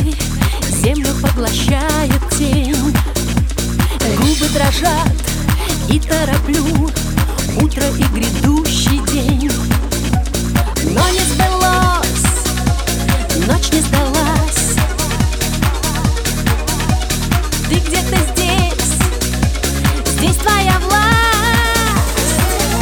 землю поглощает тень. Губы дрожат и тороплю утро и грядущий день. Но не сбылось, ночь не сдалась. Ты где-то здесь, здесь твоя власть.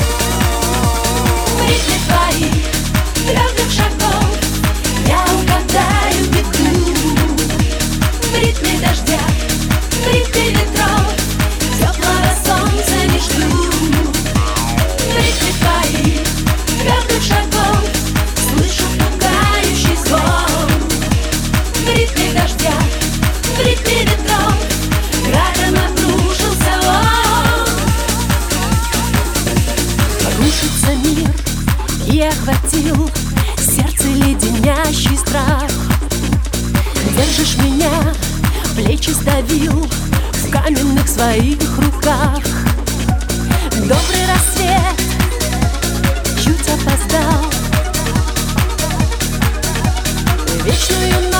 В ритме твоих твердых шагов я угадаю беду. В ритме дождя, в ритме ветров теплого солнца не жду. В ритме твоих твердых шагов слышу пугающий звон. В ритме дождя, в ритме ветров градом обрушился он. Рушится мир и охватил сердце леденящий страх. Держишь меня, плечи сдавил в каменных своих руках. Добрый рассвет чуть опоздал, вечную ночь